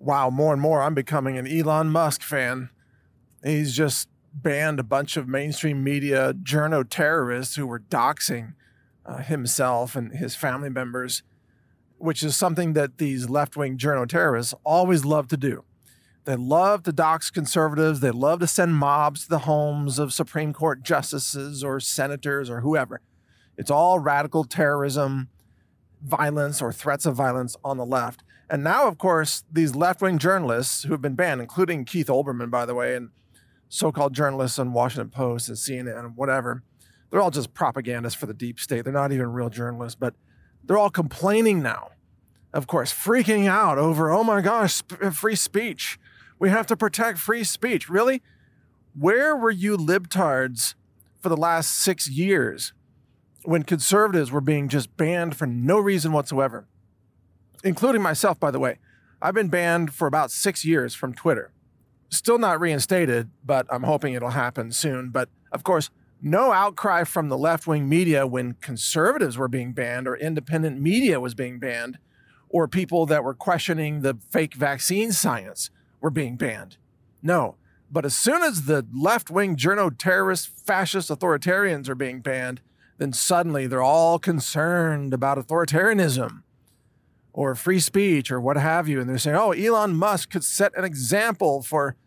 Wow, more and more I'm becoming an Elon Musk fan. He's just banned a bunch of mainstream media journo terrorists who were doxing himself and his family members, which is something that these left-wing journo terrorists always love to do. They love to dox conservatives. They love to send mobs to the homes of Supreme Court justices or senators or whoever. It's all radical terrorism, violence, or threats of violence on the left. And now, of course, these left-wing journalists who have been banned, including Keith Olbermann, by the way, and so-called journalists on Washington Post and CNN and whatever, they're all just propagandists for the deep state. They're not even real journalists, but they're all complaining now, of course, freaking out over, oh my gosh, free speech. We have to protect free speech. Really? Where were you libtards for the last 6 years when conservatives were being just banned for no reason whatsoever? Including myself, by the way. I've been banned for about 6 years from Twitter. Still not reinstated, but I'm hoping it'll happen soon. But of course, no outcry from the left-wing media when conservatives were being banned or independent media was being banned or people that were questioning the fake vaccine science were being banned. No. But as soon as the left-wing journo terrorist fascist authoritarians are being banned, then suddenly they're all concerned about authoritarianism or free speech or what have you. And they're saying, oh, Elon Musk could set an example for,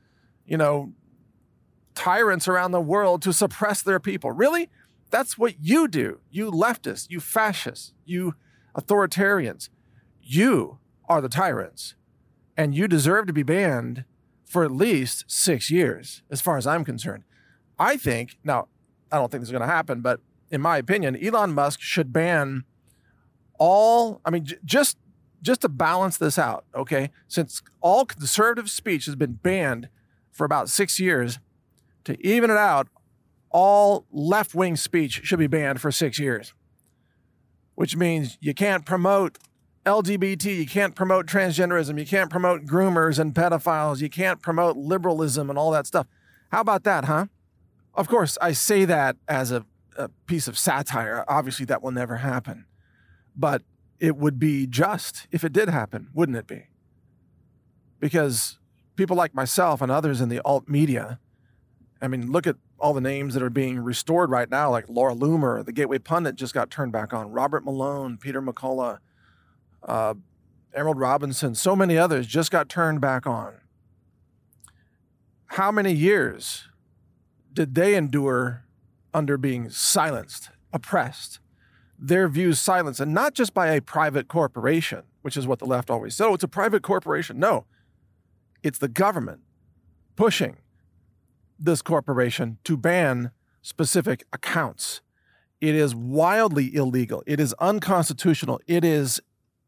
tyrants around the world to suppress their people. Really? That's what you do. You leftists, you fascists, you authoritarians. You are the tyrants. And you deserve to be banned for at least 6 years, as far as I'm concerned. I think, now, I don't think this is going to happen, but in my opinion, Elon Musk should ban just to balance this out, okay? Since all conservative speech has been banned for about 6 years, to even it out, all left-wing speech should be banned for 6 years, which means you can't promote LGBT, you can't promote transgenderism, you can't promote groomers and pedophiles, you can't promote liberalism and all that stuff. How about that, huh? Of course, I say that as a piece of satire. Obviously, that will never happen. But it would be just if it did happen, wouldn't it be? Because people like myself and others in the alt media, look at all the names that are being restored right now, like Laura Loomer, the Gateway Pundit just got turned back on, Robert Malone, Peter McCullough, Emerald Robinson, so many others just got turned back on. How many years did they endure under being silenced, oppressed, their views silenced, and not just by a private corporation, which is what the left always said, oh, it's a private corporation. No, it's the government pushing this corporation to ban specific accounts. It is wildly illegal. It is unconstitutional. It is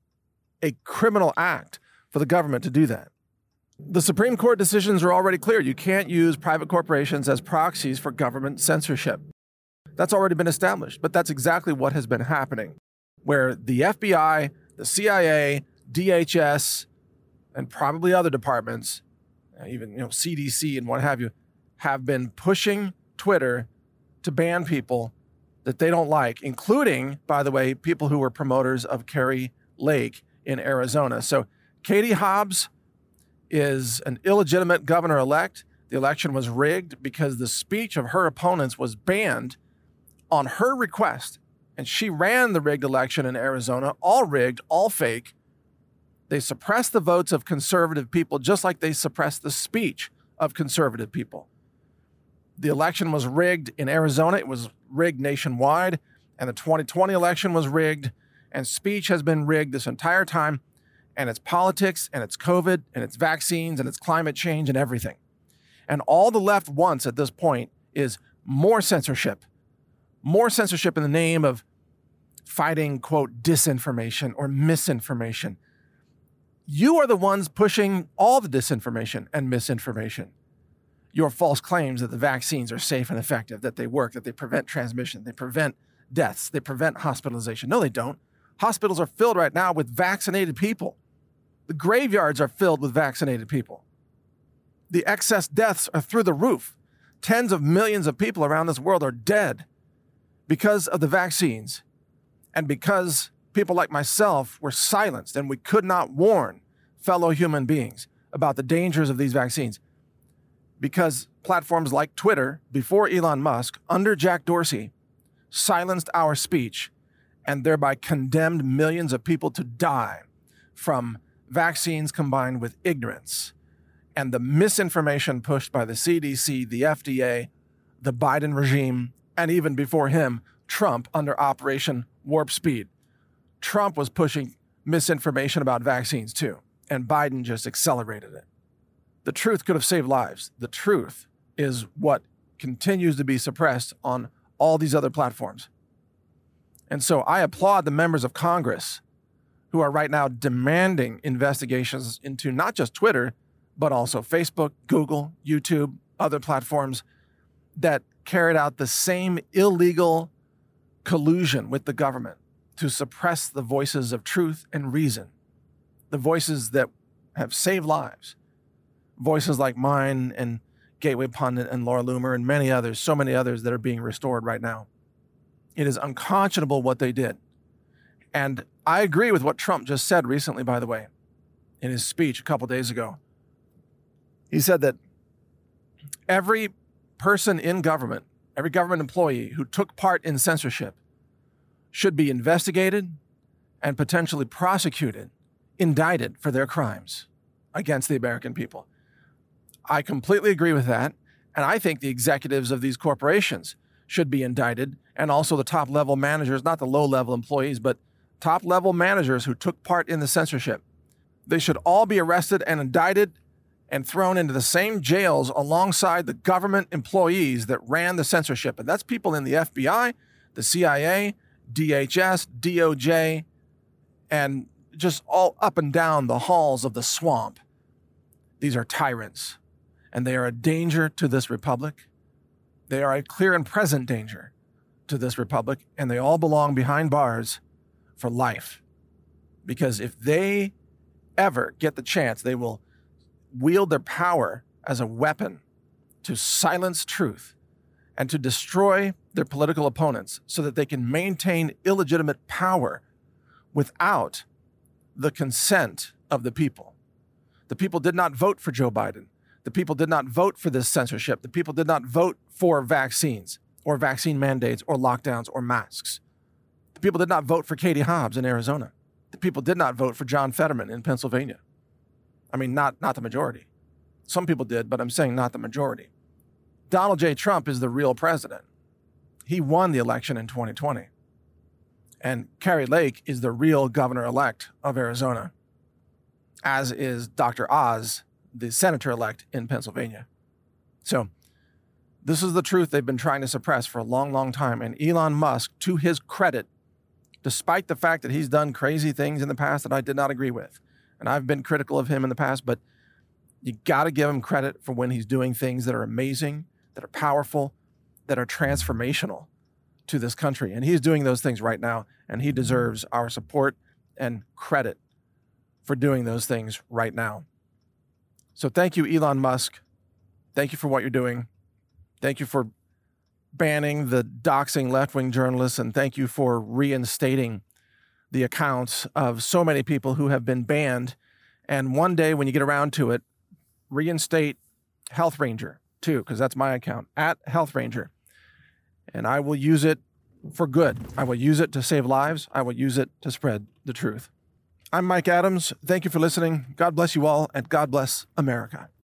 a criminal act for the government to do that. The Supreme Court decisions are already clear. You can't use private corporations as proxies for government censorship. That's already been established, but that's exactly what has been happening, where the FBI, the CIA, DHS, and probably other departments, even CDC and what have you, have been pushing Twitter to ban people that they don't like, including, by the way, people who were promoters of Kari Lake in Arizona. So Katie Hobbs is an illegitimate governor-elect. The election was rigged because the speech of her opponents was banned on her request, and she ran the rigged election in Arizona, all rigged, all fake. They suppressed the votes of conservative people just like they suppressed the speech of conservative people. The election was rigged in Arizona. It was rigged nationwide, and the 2020 election was rigged, and speech has been rigged this entire time, and it's politics, and it's COVID, and it's vaccines, and it's climate change, and everything. And all the left wants at this point is more censorship in the name of fighting, quote, disinformation or misinformation. You are the ones pushing all the disinformation and misinformation. Your false claims that the vaccines are safe and effective, that they work, that they prevent transmission, they prevent deaths, they prevent hospitalization. No, they don't. Hospitals are filled right now with vaccinated people. The graveyards are filled with vaccinated people. The excess deaths are through the roof. Tens of millions of people around this world are dead because of the vaccines and because people like myself were silenced and we could not warn fellow human beings about the dangers of these vaccines. Because platforms like Twitter, before Elon Musk, under Jack Dorsey, silenced our speech and thereby condemned millions of people to die from vaccines combined with ignorance and the misinformation pushed by the CDC, the FDA, the Biden regime, and even before him, Trump under Operation Warp Speed. Trump was pushing misinformation about vaccines too, and Biden just accelerated it. The truth could have saved lives. The truth is what continues to be suppressed on all these other platforms. And so I applaud the members of Congress who are right now demanding investigations into not just Twitter, but also Facebook, Google, YouTube, other platforms that carried out the same illegal collusion with the government to suppress the voices of truth and reason, the voices that have saved lives, voices like mine and Gateway Pundit and Laura Loomer and many others, so many others that are being restored right now. It is unconscionable what they did. And I agree with what Trump just said recently, by the way, in his speech a couple days ago. He said that every person in government, every government employee who took part in censorship should be investigated and potentially prosecuted, indicted for their crimes against the American people. I completely agree with that. And I think the executives of these corporations should be indicted, and also the top-level managers, not the low-level employees, but top-level managers who took part in the censorship. They should all be arrested and indicted and thrown into the same jails alongside the government employees that ran the censorship. And that's people in the FBI, the CIA, DHS, DOJ, and just all up and down the halls of the swamp. These are tyrants, and they are a danger to this republic. They are a clear and present danger to this republic, and they all belong behind bars for life. Because if they ever get the chance, they will wield their power as a weapon to silence truth and to destroy their political opponents so that they can maintain illegitimate power without the consent of the people. The people did not vote for Joe Biden. The people did not vote for this censorship. The people did not vote for vaccines or vaccine mandates or lockdowns or masks. The people did not vote for Katie Hobbs in Arizona. The people did not vote for John Fetterman in Pennsylvania. I mean, not the majority. Some people did, but I'm saying not the majority. Donald J. Trump is the real president. He won the election in 2020. And Kari Lake is the real governor-elect of Arizona, as is Dr. Oz, the senator-elect in Pennsylvania. So this is the truth they've been trying to suppress for a long, long time. And Elon Musk, to his credit, despite the fact that he's done crazy things in the past that I did not agree with, and I've been critical of him in the past, but you got to give him credit for when he's doing things that are amazing, that are powerful, that are transformational to this country. And he's doing those things right now, and he deserves our support and credit for doing those things right now. So thank you, Elon Musk. Thank you for what you're doing. Thank you for banning the doxing left-wing journalists, and thank you for reinstating the accounts of so many people who have been banned. And one day when you get around to it, reinstate Health Ranger too, because that's my account, @HealthRanger. And I will use it for good. I will use it to save lives. I will use it to spread the truth. I'm Mike Adams. Thank you for listening. God bless you all, and God bless America.